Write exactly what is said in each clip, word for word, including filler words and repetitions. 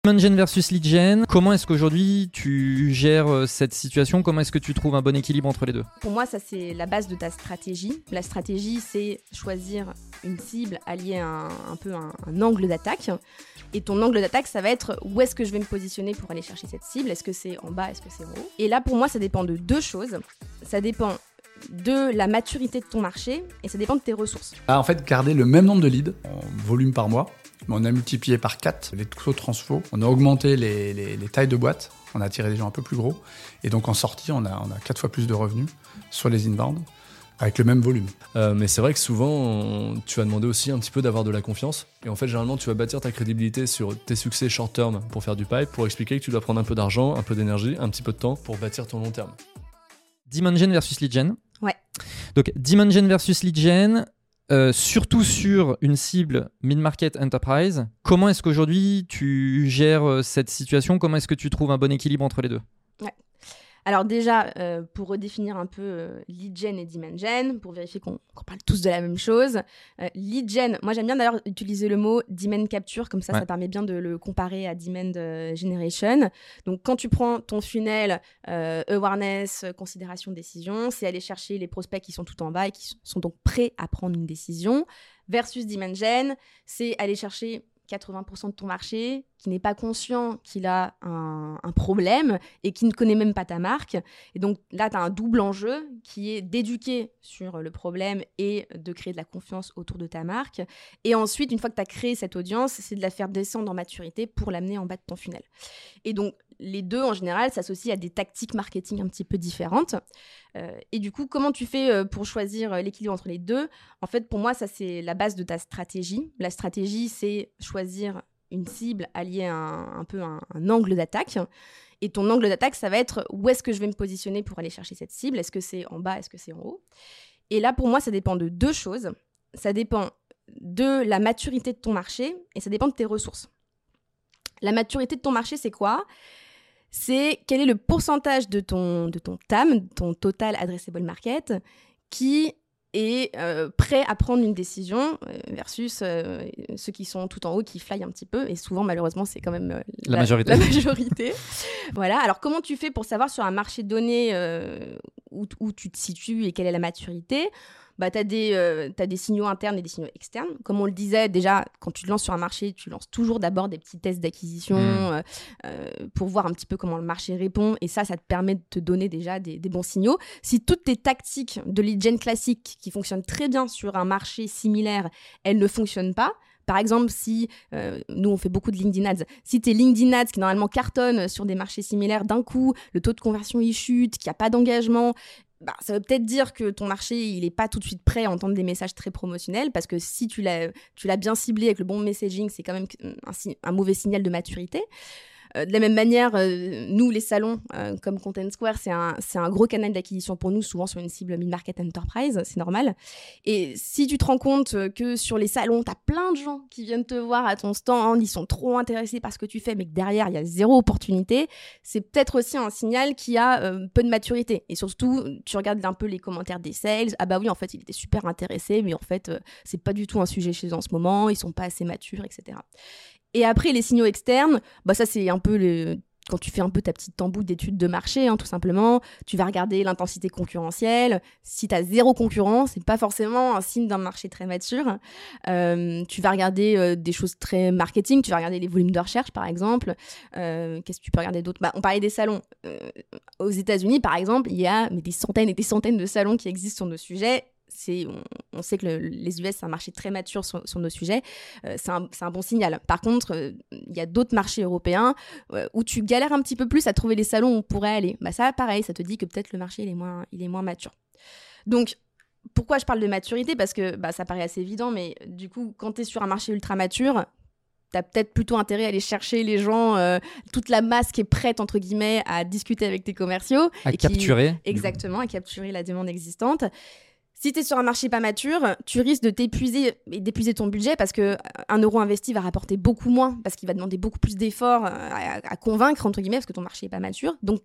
Demand gen versus lead gen, comment est-ce qu'aujourd'hui tu gères cette situation? Comment est-ce que tu trouves un bon équilibre entre les deux? Pour moi, ça c'est la base de ta stratégie. La stratégie, c'est choisir une cible alliée à un, un peu un, un angle d'attaque. Et ton angle d'attaque, ça va être où est-ce que je vais me positionner pour aller chercher cette cible? Est-ce que c'est en bas? Est-ce que c'est en haut? Et là, pour moi, ça dépend de deux choses. Ça dépend de la maturité de ton marché et ça dépend de tes ressources. Ah, en fait, garder le même nombre de leads en volume par mois. On a multiplié par quatre les taux de transfo. On a augmenté les, les, les tailles de boîtes. On a attiré des gens un peu plus gros. Et donc, en sortie, on a, on a quatre fois plus de revenus sur les inbound avec le même volume. Euh, mais c'est vrai que souvent, on- tu vas demander aussi un petit peu d'avoir de la confiance. Et en fait, généralement, tu vas bâtir ta crédibilité sur tes succès short term pour faire du pipe, pour expliquer que tu dois prendre un peu d'argent, un peu d'énergie, un petit peu de temps pour bâtir ton long terme. Demand gen versus lead gen. Ouais. Donc demand gen versus lead gen, euh, surtout sur une cible mid-market enterprise. Comment est-ce qu'aujourd'hui tu gères euh, cette situation? Comment est-ce que tu trouves un bon équilibre entre les deux? Alors déjà, euh, pour redéfinir un peu euh, lead gen et demand gen, pour vérifier qu'on, qu'on parle tous de la même chose. Euh, lead gen, moi j'aime bien d'ailleurs utiliser le mot demand capture, comme ça, Ouais. ça permet bien de le comparer à demand euh, generation. Donc quand tu prends ton funnel euh, awareness, euh, considération, décision, c'est aller chercher les prospects qui sont tout en bas et qui s- sont donc prêts à prendre une décision. Versus demand gen, c'est aller chercher quatre-vingts pour cent de ton marché qui n'est pas conscient qu'il a un, un problème et qui ne connaît même pas ta marque. Et donc là, tu as un double enjeu qui est d'éduquer sur le problème et de créer de la confiance autour de ta marque. Et ensuite, une fois que tu as créé cette audience, c'est de la faire descendre en maturité pour l'amener en bas de ton funnel. Et donc, les deux, en général, s'associent à des tactiques marketing un petit peu différentes. Euh, et du coup, comment tu fais euh, pour choisir euh, l'équilibre entre les deux? En fait, pour moi, ça, c'est la base de ta stratégie. La stratégie, c'est choisir une cible alliée à un, un peu un, un angle d'attaque. Et ton angle d'attaque, ça va être où est-ce que je vais me positionner pour aller chercher cette cible? Est-ce que c'est en bas? Est-ce que c'est en haut? Et là, pour moi, ça dépend de deux choses. Ça dépend de la maturité de ton marché et ça dépend de tes ressources. La maturité de ton marché, c'est quoi? C'est quel est le pourcentage de ton, de ton T A M, ton Total Addressable Market, qui est euh, prêt à prendre une décision euh, versus euh, ceux qui sont tout en haut, qui flyent un petit peu. Et souvent, malheureusement, c'est quand même euh, La majorité. La majorité. Voilà. Alors, comment tu fais pour savoir sur un marché donné euh, où, où tu te situes et quelle est la maturité? Bah, tu as des, euh, t'as des signaux internes et des signaux externes. Comme on le disait, déjà, quand tu te lances sur un marché, tu lances toujours d'abord des petits tests d'acquisition Mmh. euh, euh, pour voir un petit peu comment le marché répond. Et ça, ça te permet de te donner déjà des, des bons signaux. Si toutes tes tactiques de lead gen classique qui fonctionnent très bien sur un marché similaire, elles ne fonctionnent pas, par exemple, si euh, nous on fait beaucoup de LinkedIn Ads, si tes LinkedIn Ads qui normalement cartonnent sur des marchés similaires, d'un coup le taux de conversion il chute, qu'il n'y a pas d'engagement, bah, ça veut peut-être dire que ton marché il n'est pas tout de suite prêt à entendre des messages très promotionnels, parce que si tu l'as, tu l'as bien ciblé avec le bon messaging, c'est quand même un, si- un mauvais signal de maturité. Euh, de la même manière, euh, nous, les salons, euh, comme Content Square, c'est un, c'est un gros canal d'acquisition pour nous, souvent sur une cible mid-market enterprise, c'est normal. Et si tu te rends compte euh, que sur les salons, tu as plein de gens qui viennent te voir à ton stand, ils sont trop intéressés par ce que tu fais, mais que derrière, il y a zéro opportunité, c'est peut-être aussi un signal qu'il y a euh, peu de maturité. Et surtout, tu regardes un peu les commentaires des sales, ah bah oui, en fait, il était super intéressé, mais en fait, euh, c'est pas du tout un sujet chez eux en ce moment, ils sont pas assez matures, et cetera. Et après, les signaux externes, bah ça, c'est un peu le... quand tu fais un peu ta petite tambour d'études de marché, hein, tout simplement. Tu vas regarder l'intensité concurrentielle. Si tu as zéro concurrent, c'est pas forcément un signe d'un marché très mature. Euh, tu vas regarder euh, des choses très marketing. Tu vas regarder les volumes de recherche, par exemple. Euh, qu'est-ce que tu peux regarder d'autre? Bah, on parlait des salons. Euh, aux États-Unis, par exemple, il y a mais des centaines et des centaines de salons qui existent sur nos sujets. C'est, on, on sait que le- les U S, c'est un marché très mature sur, sur nos sujets. Euh, c'est, un, c'est un bon signal. Par contre, euh, il y a d'autres marchés européens euh, où tu galères un petit peu plus à trouver les salons où on pourrait aller. Bah ça, pareil, ça te dit que peut-être le marché il est moins, il est moins mature. Donc, pourquoi je parle de maturité? Parce que bah, ça paraît assez évident, mais du coup, quand tu es sur un marché ultra mature, t'as peut-être plutôt intérêt à aller chercher les gens, euh, toute la masse qui est prête, entre guillemets, à discuter avec tes commerciaux. À et qui- capturer. Exactement, à capturer la demande existante. Si tu es sur un marché pas mature, tu risques de t'épuiser et d'épuiser ton budget parce que un euro investi va rapporter beaucoup moins, parce qu'il va demander beaucoup plus d'efforts à, à- à convaincre, entre guillemets, parce que ton marché est pas mature. Donc, tu as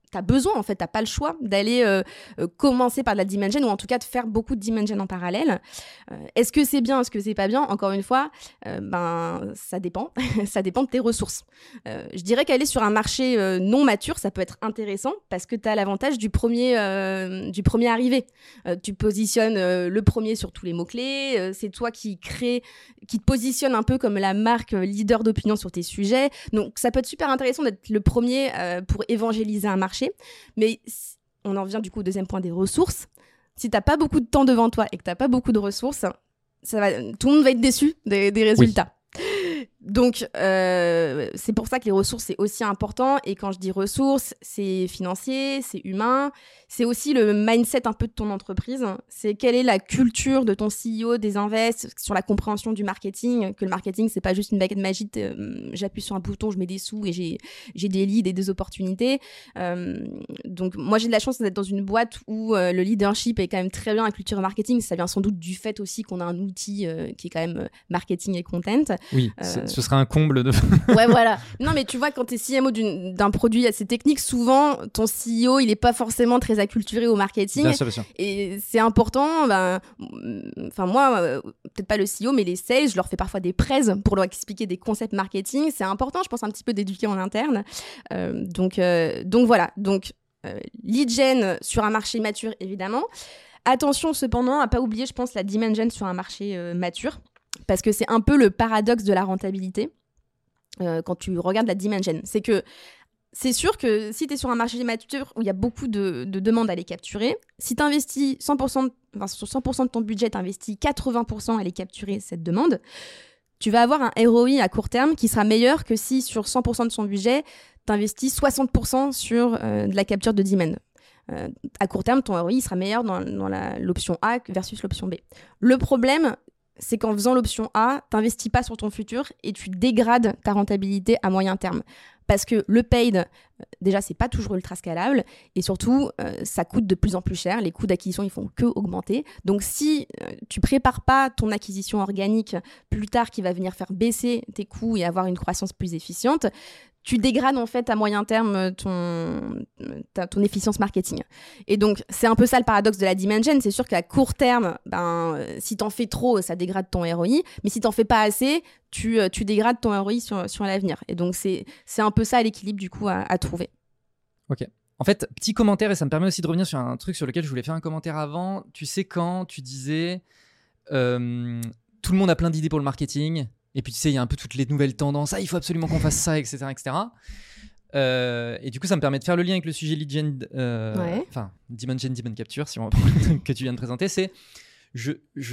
t'as besoin, en fait, t'as pas le choix d'aller euh, euh, commencer par de la demand gen ou en tout cas de faire beaucoup de demand gen en parallèle. Euh, est-ce que c'est bien, est-ce que c'est pas bien? Encore une fois, euh, ben, ça dépend. Ça dépend de tes ressources. Euh, je dirais qu'aller sur un marché euh, non mature, ça peut être intéressant parce que t'as l'avantage du premier, euh, du premier arrivé. Euh, tu positionnes euh, le premier sur tous les mots-clés. Euh, c'est toi qui crée, qui te positionne un peu comme la marque euh, leader d'opinion sur tes sujets. Donc, ça peut être super intéressant d'être le premier euh, pour évangéliser un marché. Mais on en vient du coup au deuxième point des ressources. Si t'as pas beaucoup de temps devant toi et que t'as pas beaucoup de ressources, ça va, tout le monde va être déçu des, des résultats. Oui. Donc, euh, c'est pour ça que les ressources, c'est aussi important. Et quand je dis ressources, c'est financier, c'est humain. C'est aussi le mindset un peu de ton entreprise. C'est quelle est la culture de ton C E O, des invests, sur la compréhension du marketing. Que le marketing, c'est pas juste une baguette magique. Euh, j'appuie sur un bouton, je mets des sous et j'ai, j'ai des leads et des opportunités. Euh, donc, moi, j'ai de la chance d'être dans une boîte où euh, le leadership est quand même très bien, la culture marketing. Ça vient sans doute du fait aussi qu'on a un outil euh, qui est quand même marketing et content. Oui, euh, ce serait un comble de... ouais, voilà. Non, mais tu vois, quand t'es C M O d'une, d'un produit assez technique, souvent, ton C E O, il est pas forcément très acculturé au marketing. Bien sûr, bien sûr. Et c'est important, ben, enfin, moi, euh, peut-être pas le C E O, mais les sales, je leur fais parfois des prêts pour leur expliquer des concepts marketing. C'est important, je pense, un petit peu d'éduquer en interne. Euh, donc, euh, donc voilà. Donc, euh, lead gen sur un marché mature, évidemment. Attention, cependant, à pas oublier, je pense, la demand gen sur un marché euh, mature. Parce que c'est un peu le paradoxe de la rentabilité euh, quand tu regardes la demand gen. C'est que c'est sûr que si tu es sur un marché mature où il y a beaucoup de, de demandes à les capturer, si tu investis cent pour cent, enfin, sur cent pour cent de ton budget, tu investis quatre-vingts pour cent à aller capturer cette demande, tu vas avoir un R O I à court terme qui sera meilleur que si sur cent pour cent de son budget, tu investis soixante pour cent sur euh, de la capture de demand. Euh, à court terme, ton R O I sera meilleur dans, dans la, l'option A versus l'option B. Le problème, c'est qu'en faisant l'option A, tu n'investis pas sur ton futur et tu dégrades ta rentabilité à moyen terme. Parce que le paid, déjà, c'est pas toujours ultra scalable et surtout, euh, ça coûte de plus en plus cher. Les coûts d'acquisition, ils font que augmenter. Donc, si euh, tu prépares pas ton acquisition organique plus tard qui va venir faire baisser tes coûts et avoir une croissance plus efficiente, tu dégrades en fait à moyen terme ton, ta, ton efficience marketing. Et donc, c'est un peu ça le paradoxe de la demand gen. C'est sûr qu'à court terme, ben, euh, si t'en fais trop, ça dégrade ton R O I. Mais si t'en fais pas assez, tu, tu dégrades ton R O I sur, sur l'avenir. Et donc, c'est, c'est un peu ça l'équilibre du coup à, à trouver. Ok. En fait, petit commentaire, et ça me permet aussi de revenir sur un truc sur lequel je voulais faire un commentaire avant. Tu sais, quand tu disais euh, tout le monde a plein d'idées pour le marketing. Et puis, tu sais, il y a un peu toutes les nouvelles tendances. Ah, il faut absolument qu'on fasse ça, et cetera, et cetera. Euh, et du coup, ça me permet de faire le lien avec le sujet lead gen, euh, ouais. enfin, demand gen, demand capture, si on reprend le truc que tu viens de présenter. C'est, je,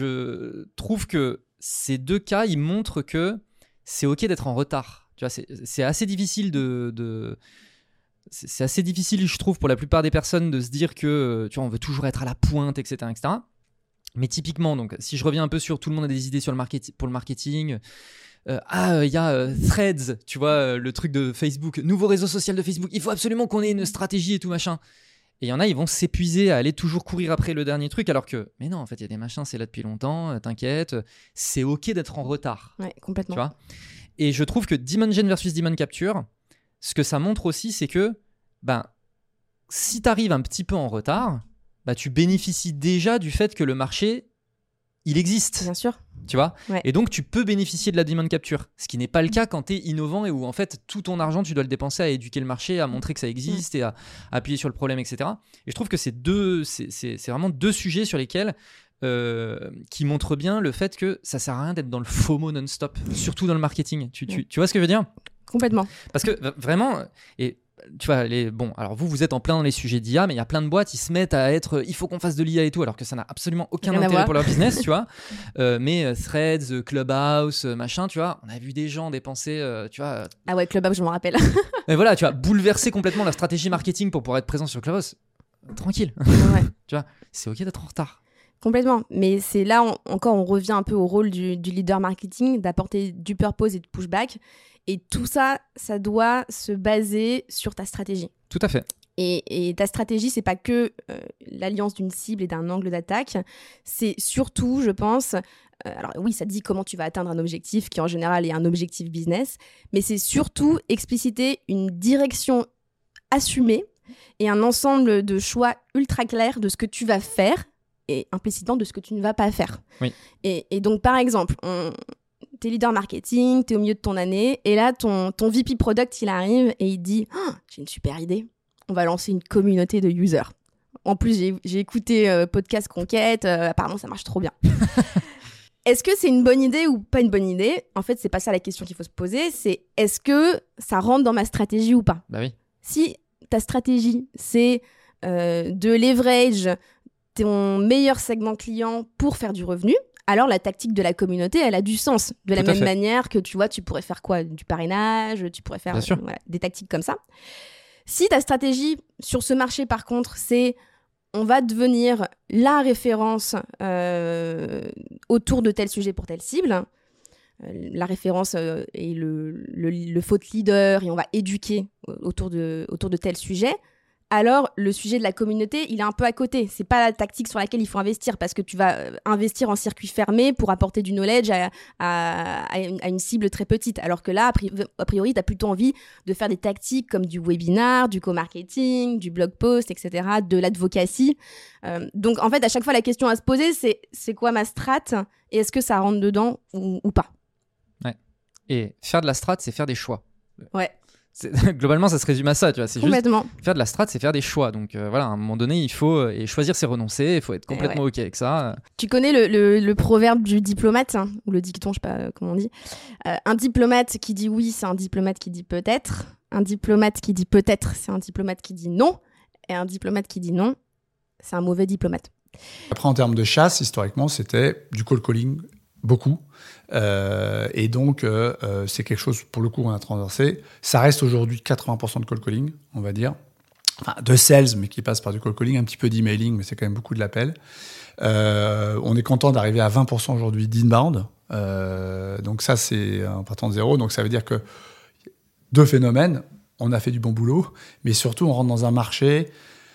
je trouve que ces deux cas, ils montrent que c'est OK d'être en retard. Tu vois, c'est, c'est assez difficile de... de c'est, c'est assez difficile, je trouve, pour la plupart des personnes de se dire que, tu vois, on veut toujours être à la pointe, et cetera, et cetera. Mais typiquement, donc, si je reviens un peu sur tout le monde a des idées sur le market, pour le marketing, euh, ah, il euh, y a euh, Threads, tu vois, euh, le truc de Facebook, nouveau réseau social de Facebook, il faut absolument qu'on ait une stratégie et tout machin. Et il y en a, ils vont s'épuiser à aller toujours courir après le dernier truc, alors que, mais non, en fait, il y a des machins, c'est là depuis longtemps, euh, t'inquiète, c'est OK d'être en retard. Ouais, complètement. Tu vois. Et je trouve que demand gen versus demand capture, ce que ça montre aussi, c'est que, ben, si t'arrives un petit peu en retard, bah, tu bénéficies déjà du fait que le marché, il existe. Bien sûr. Tu vois, ouais. Et donc, tu peux bénéficier de la demand capture. Ce qui n'est pas le cas quand tu es innovant et où, en fait, tout ton argent, tu dois le dépenser à éduquer le marché, à montrer que ça existe mmh. et à, à appuyer sur le problème, et cetera. Et je trouve que c'est, deux, c'est, c'est, c'est vraiment deux sujets sur lesquels euh, qui montrent bien le fait que ça sert à rien d'être dans le FOMO non-stop, surtout dans le marketing. Tu, tu, tu vois ce que je veux dire ? Complètement. Parce que vraiment... Et, tu vois, les, bon, alors vous, vous êtes en plein dans les sujets d'I A, mais il y a plein de boîtes, ils se mettent à être, il faut qu'on fasse de l'I A et tout, alors que ça n'a absolument aucun Rien intérêt pour leur business, tu vois. Euh, mais euh, Threads, Clubhouse, machin, tu vois, on a vu des gens dépenser, euh, tu vois. Ah ouais, Clubhouse, je m'en rappelle. Et voilà, tu vois, bouleverser complètement la stratégie marketing pour pouvoir être présent sur Clubhouse. Tranquille. Ouais. Tu vois, c'est OK d'être en retard. Complètement, mais c'est là on, encore on revient un peu au rôle du, du leader marketing, d'apporter du purpose et de pushback. Et tout ça, ça doit se baser sur ta stratégie. Tout à fait. Et, et ta stratégie, c'est pas que euh, l'alliance d'une cible et d'un angle d'attaque. C'est surtout, je pense, euh, alors oui, ça te dit comment tu vas atteindre un objectif qui en général est un objectif business, mais c'est surtout expliciter une direction assumée et un ensemble de choix ultra clairs de ce que tu vas faire et implicitement de ce que tu ne vas pas faire. Oui. Et, et donc, par exemple, on... t'es leader marketing, t'es au milieu de ton année, et là, ton, ton V P product, il arrive et il dit oh, « J'ai une super idée, on va lancer une communauté de users. » En plus, j'ai, j'ai écouté euh, Podcast Conquête, euh, apparemment, ça marche trop bien. Est-ce que c'est une bonne idée ou pas une bonne idée ? En fait, c'est pas ça la question qu'il faut se poser, c'est est-ce que ça rentre dans ma stratégie ou pas ? Bah oui. Si ta stratégie, c'est euh, de leverage ton meilleur segment client pour faire du revenu, alors la tactique de la communauté, elle a du sens. De la Tout à même fait. manière que, tu vois, tu pourrais faire quoi ? Du parrainage, tu pourrais faire Bien sûr. euh, voilà, des tactiques comme ça. Si ta stratégie sur ce marché, par contre, c'est on va devenir la référence euh, autour de tel sujet pour telle cible, euh, la référence euh, est le, le, le faute leader et on va éduquer autour de, autour de tel sujet, alors le sujet de la communauté, il est un peu à côté. C'est pas la tactique sur laquelle il faut investir parce que tu vas euh, investir en circuit fermé pour apporter du knowledge à, à, à, une, à une cible très petite. Alors que là, a priori, a priori tu as plutôt envie de faire des tactiques comme du webinar, du co-marketing, du blog post, et cetera, de l'advocacy. Euh, donc en fait, à chaque fois, la question à se poser, c'est c'est quoi ma strat et est-ce que ça rentre dedans ou, ou pas ? Et faire de la strat, c'est faire des choix. Ouais. C'est... Globalement, ça se résume à ça, tu vois. C'est juste Complètement. faire de la strat, c'est faire des choix. Donc euh, voilà, à un moment donné, il faut euh, et choisir, c'est renoncer. Il faut être complètement ouais. ok avec ça. Tu connais le, le, le proverbe du diplomate, hein, ou le dicton, je sais pas comment on dit. Euh, un diplomate qui dit oui, c'est un diplomate qui dit peut-être. Un diplomate qui dit peut-être, c'est un diplomate qui dit non. Et un diplomate qui dit non, c'est un mauvais diplomate. Après, en termes de chasse, historiquement, c'était du cold calling, beaucoup. Euh, et donc, euh, euh, c'est quelque chose, pour le coup, on a transversé. Ça reste aujourd'hui quatre-vingts pour cent de cold calling, on va dire. Enfin, de sales, mais qui passe par du cold calling, un petit peu d'emailing, mais c'est quand même beaucoup de l'appel. Euh, on est content d'arriver à vingt pour cent aujourd'hui d'inbound. Euh, donc ça, c'est en partant de zéro. Donc ça veut dire que deux phénomènes. On a fait du bon boulot, mais surtout, on rentre dans un marché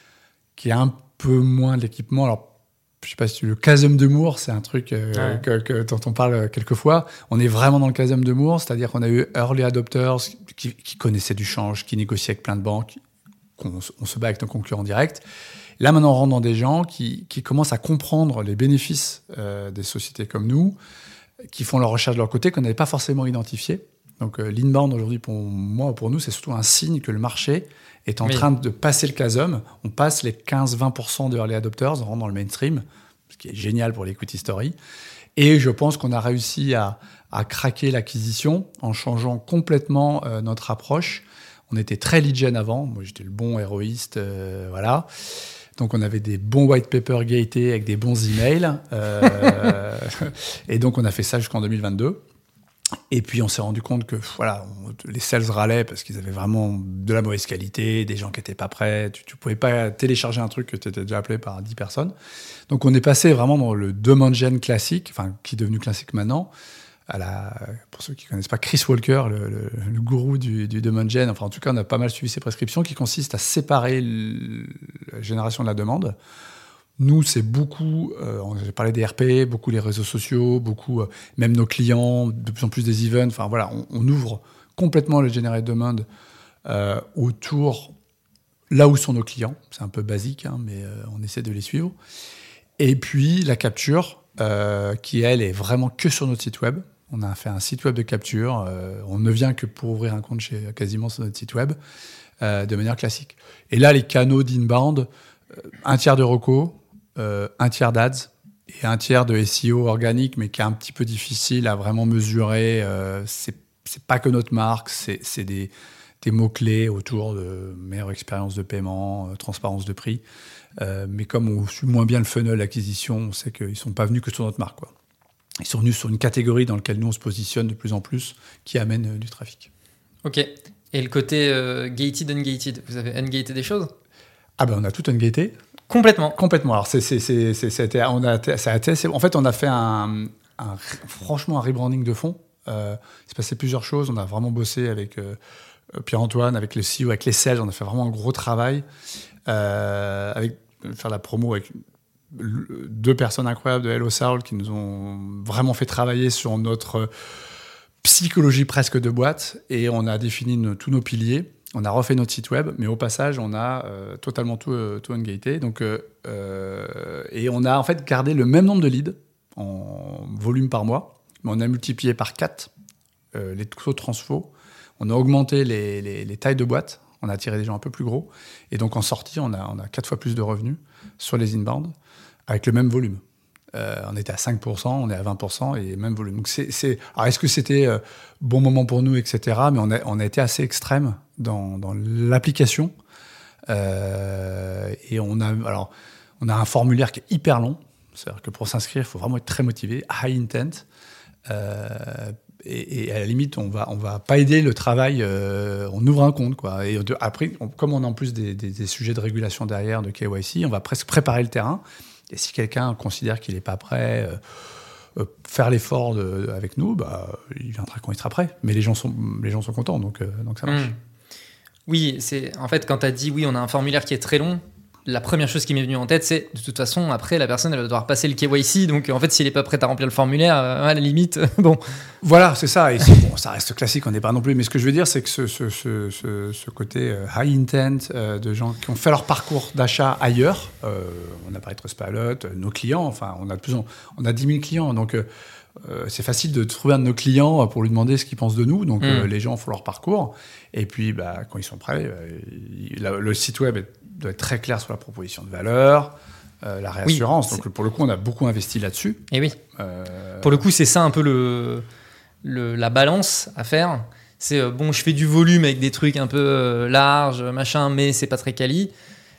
qui a un peu moins de l'équipement. Alors, je sais pas si tu... le chasm de Moore, c'est un truc euh, ouais. que, que, dont on parle quelques fois. On est vraiment dans le chasm de Moore, c'est-à-dire qu'on a eu early adopters qui, qui connaissaient du change, qui négociaient avec plein de banques, qu'on on se bat avec nos concurrents directs. Là, maintenant, on rentre dans des gens qui, qui commencent à comprendre les bénéfices euh, des sociétés comme nous, qui font leur recherche de leur côté, qu'on n'avait pas forcément identifié. Donc, euh, l'inbound, aujourd'hui, pour moi, pour nous, c'est surtout un signe que le marché est en oui. train de passer le chasm. On passe les quinze à vingt pour cent de early adopters, on rentre dans le mainstream, ce qui est génial pour l'equity story. Et je pense qu'on a réussi à, à craquer l'acquisition en changeant complètement euh, notre approche. On était très lead gen avant. Moi, j'étais le bon héroïste, euh, voilà. Donc, on avait des bons white paper gatés avec des bons emails. Euh, et donc, on a fait ça jusqu'en deux mille vingt-deux. Et puis, on s'est rendu compte que voilà, on, les sales râlaient parce qu'ils avaient vraiment de la mauvaise qualité, des gens qui n'étaient pas prêts. Tu ne pouvais pas télécharger un truc que tu étais déjà appelé par dix personnes. Donc, on est passé vraiment dans le demand gen classique, enfin, qui est devenu classique maintenant. À la, pour ceux qui ne connaissent pas, Chris Walker, le, le, le gourou du, du demand gen. Enfin, en tout cas, on a pas mal suivi ses prescriptions qui consistent à séparer le, la génération de la demande. Nous, c'est beaucoup, euh, j'ai parlé des R P, beaucoup les réseaux sociaux, beaucoup, euh, même nos clients, de plus en plus des events. Enfin voilà, on, on ouvre complètement le generate demand euh, autour, là où sont nos clients. C'est un peu basique, hein, mais euh, on essaie de les suivre. Et puis la capture, euh, qui elle est vraiment que sur notre site web. On a fait un site web de capture. Euh, on ne vient que pour ouvrir un compte chez quasiment sur notre site web, euh, de manière classique. Et là, les canaux d'inbound, euh, un tiers de reco, Euh, un tiers d'ads et un tiers de S E O organique, mais qui est un petit peu difficile à vraiment mesurer. Euh, c'est, c'est pas que notre marque, c'est, c'est des, des mots-clés autour de meilleure expérience de paiement, euh, transparence de prix. Euh, mais comme on suit moins bien le funnel d'acquisition, on sait qu'ils ne sont pas venus que sur notre marque, quoi. Ils sont venus sur une catégorie dans laquelle nous, on se positionne de plus en plus, qui amène euh, du trafic. Ok. Et le côté euh, gated, ungated, vous avez ungated des choses ? Ah ben, on a tout ungaté. Complètement. Complètement. Alors, c'est, c'est, c'est, c'est, c'était, on a, ça a été, c'est, en fait, on a fait un, un, franchement un rebranding de fond. Euh, il s'est passé plusieurs choses. On a vraiment bossé avec euh, Pierre-Antoine, avec le C E O, avec les sales. On a fait vraiment un gros travail. Euh, avec faire la promo avec deux personnes incroyables de Hello Soul qui nous ont vraiment fait travailler sur notre psychologie presque de boîte. Et on a défini nos, tous nos piliers. On a refait notre site web, mais au passage, on a euh, totalement tout, euh, tout ungaté. Donc, euh, euh, et on a en fait gardé le même nombre de leads en volume par mois, mais on a multiplié par quatre euh, les taux de transfo. On a augmenté les, les, les tailles de boîtes. On a attiré des gens un peu plus gros. Et donc, en sortie, on a, on a quatre fois plus de revenus sur les inbound avec le même volume. Euh, on était à cinq pour cent, on est à vingt pour cent et même volume. Donc c'est, c'est... Alors, est-ce que c'était euh, bon moment pour nous, et cetera. Mais on a, on a été assez extrême dans, dans l'application. Euh, et on a, alors, on a un formulaire qui est hyper long. C'est-à-dire que pour s'inscrire, il faut vraiment être très motivé, high intent. Euh, et, et à la limite, on va, on va pas aider le travail. Euh, on ouvre un compte, quoi. Et de, après, on, comme on a en plus des, des, des sujets de régulation derrière, de K Y C, on va presque préparer le terrain. Et si quelqu'un considère qu'il n'est pas prêt, euh, euh, faire l'effort de, de, avec nous, bah, il viendra quand il sera prêt. Mais les gens sont, les gens sont contents, donc, euh, donc ça marche. Mmh. Oui, c'est, en fait, quand tu as dit oui, on a un formulaire qui est très long, la première chose qui m'est venue en tête, c'est de toute façon, après, la personne, elle va devoir passer le K Y C. Donc, en fait, s'il n'est pas prêt à remplir le formulaire, euh, à la limite, bon. Voilà, c'est ça. Et c'est, bon, ça reste classique, on n'est pas non plus. Mais ce que je veux dire, c'est que ce, ce, ce, ce, ce côté euh, high intent euh, de gens qui ont fait leur parcours d'achat ailleurs, euh, on a parlé de Trustpilot, euh, nos clients, enfin, on a, plus en, on a dix mille clients. Donc, euh, euh, c'est facile de trouver un de nos clients pour lui demander ce qu'il pense de nous. Donc, mmh. euh, les gens font leur parcours. Et puis, bah, quand ils sont prêts, euh, il, la, le site web est doit être très clair sur la proposition de valeur, euh, la réassurance. Oui, donc, pour le coup, on a beaucoup investi là-dessus. Et oui. Euh... Pour le coup, c'est ça un peu le, le, la balance à faire. C'est, euh, bon, je fais du volume avec des trucs un peu euh, larges, machin, mais c'est pas très quali.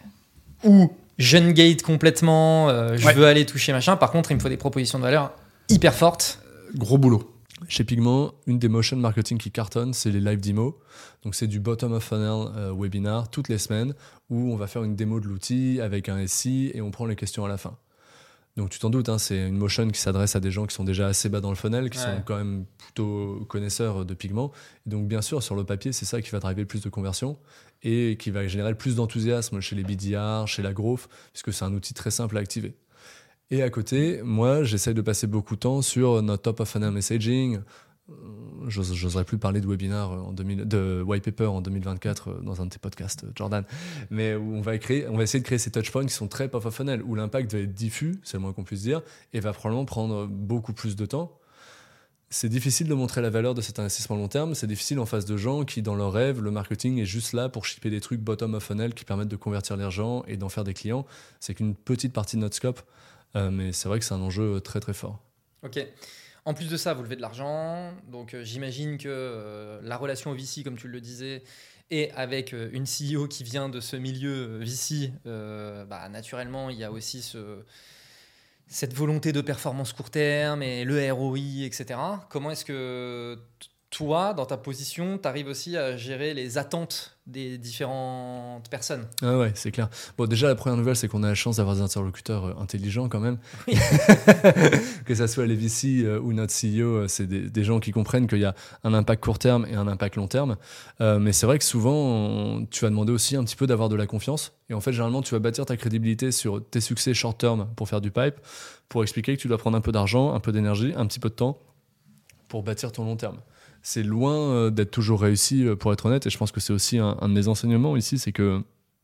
Ou j'ungate complètement, euh, je ouais. veux aller toucher, machin. Par contre, il me faut des propositions de valeur hyper fortes. Euh, gros boulot. Chez Pigment, une des motion marketing qui cartonne, c'est les live demos. Donc, c'est du bottom of funnel euh, webinar toutes les semaines où on va faire une démo de l'outil avec un S I et on prend les questions à la fin. Donc, tu t'en doutes, hein, c'est une motion qui s'adresse à des gens qui sont déjà assez bas dans le funnel, qui ouais. sont quand même plutôt connaisseurs de Pigment. Et donc, bien sûr, sur le papier, c'est ça qui va driver le plus de conversion et qui va générer le plus d'enthousiasme chez les B D R, chez la growth, puisque c'est un outil très simple à activer. Et à côté, moi, j'essaie de passer beaucoup de temps sur notre top of funnel messaging. J'ose, j'oserais plus parler de webinar en deux mille, de white paper en deux mille vingt-quatre dans un de tes podcasts, Jordan. Mais où on va créer, on va essayer de créer ces touchpoints qui sont très top of funnel, où l'impact va être diffus, c'est le moins qu'on puisse dire, et va probablement prendre beaucoup plus de temps. C'est difficile de montrer la valeur de cet investissement long terme. C'est difficile en face de gens qui, dans leur rêve, le marketing est juste là pour shipper des trucs bottom of funnel qui permettent de convertir les gens et d'en faire des clients. C'est qu'une petite partie de notre scope. Euh, mais c'est vrai que c'est un enjeu très très fort. Ok. En plus de ça, vous levez de l'argent. Donc euh, j'imagine que euh, la relation au V C, comme tu le disais, et avec euh, une C E O qui vient de ce milieu V C, euh, bah, naturellement, il y a aussi ce, cette volonté de performance court terme et le R O I, et cetera. Comment est-ce que t- toi, dans ta position, tu arrives aussi à gérer les attentes des différentes personnes? Ah ouais, c'est clair. Bon, déjà, la première nouvelle, c'est qu'on a la chance d'avoir des interlocuteurs euh, intelligents quand même. Oui. Que ça soit les V C euh, ou notre C E O, euh, c'est des, des gens qui comprennent qu'il y a un impact court terme et un impact long terme. Euh, mais c'est vrai que souvent, on, tu vas demander aussi un petit peu d'avoir de la confiance. Et en fait, généralement, tu vas bâtir ta crédibilité sur tes succès short term pour faire du pipe, pour expliquer que tu dois prendre un peu d'argent, un peu d'énergie, un petit peu de temps pour bâtir ton long terme. C'est loin d'être toujours réussi, pour être honnête, et je pense que c'est aussi un, un de mes enseignements ici, c'est que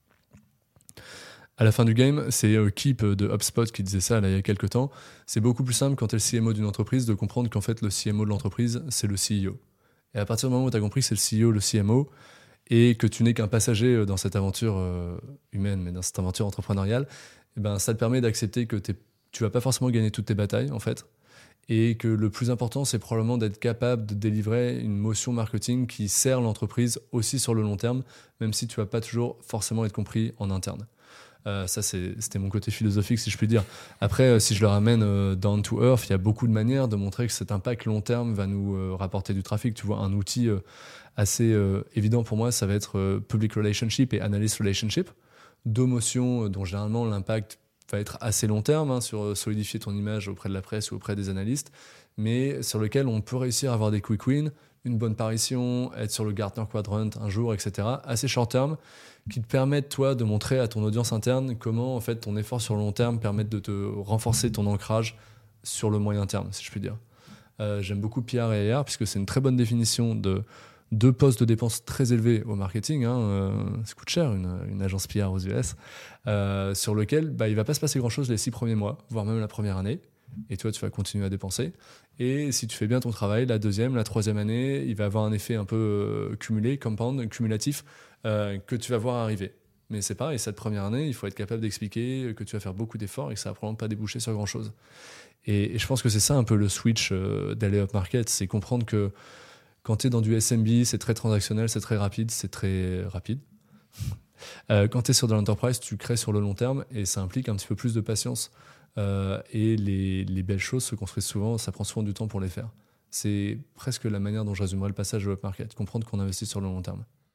à la fin du game, c'est Keep de HubSpot qui disait ça là, il y a quelques temps, c'est beaucoup plus simple quand tu es le C M O d'une entreprise de comprendre qu'en fait le C M O de l'entreprise, c'est le C E O. Et à partir du moment où tu as compris que c'est le C E O, le C M O, et que tu n'es qu'un passager dans cette aventure euh, humaine, mais dans cette aventure entrepreneuriale, eh ben, ça te permet d'accepter que t'es, tu vas pas forcément gagner toutes tes batailles, en fait. Et que le plus important, c'est probablement d'être capable de délivrer une motion marketing qui sert l'entreprise aussi sur le long terme, même si tu ne vas pas toujours forcément être compris en interne. Euh, ça, c'est, c'était mon côté philosophique, si je puis dire. Après, euh, si je le ramène euh, down to earth, il y a beaucoup de manières de montrer que cet impact long terme va nous euh, rapporter du trafic. Tu vois, un outil euh, assez euh, évident pour moi, ça va être euh, Public Relationship et Analyst Relationship. Deux motions euh, dont généralement l'impact va être assez long terme, hein, sur solidifier ton image auprès de la presse ou auprès des analystes, mais sur lequel on peut réussir à avoir des quick wins, une bonne parution, être sur le Gartner Quadrant un jour, et cetera. Assez short terme, qui te permettent, toi, de montrer à ton audience interne comment, en fait, ton effort sur le long terme permet de te renforcer ton ancrage sur le moyen terme, si je puis dire. Euh, j'aime beaucoup P R et A R, puisque c'est une très bonne définition de, deux postes de dépenses très élevés au marketing, hein, euh, ça coûte cher une, une agence P R aux U S, euh, sur lequel bah, il ne va pas se passer grand-chose les six premiers mois, voire même la première année. Et toi, tu vas continuer à dépenser. Et si tu fais bien ton travail, la deuxième, la troisième année, il va avoir un effet un peu euh, cumulé, compound, cumulatif, euh, que tu vas voir arriver. Mais c'est pareil, cette première année, il faut être capable d'expliquer que tu vas faire beaucoup d'efforts et que ça va probablement pas déboucher sur grand-chose. Et, et je pense que c'est ça un peu le switch euh, d'aller up market, c'est comprendre que quand tu es dans du S M B, c'est très transactionnel, c'est très rapide, c'est très rapide. Euh, quand tu es sur de l'enterprise, tu crées sur le long terme et ça implique un petit peu plus de patience. Euh, et les, les belles choses se construisent souvent, ça prend souvent du temps pour les faire. C'est presque la manière dont je résumerais le passage au up market, comprendre qu'on investit sur le long terme.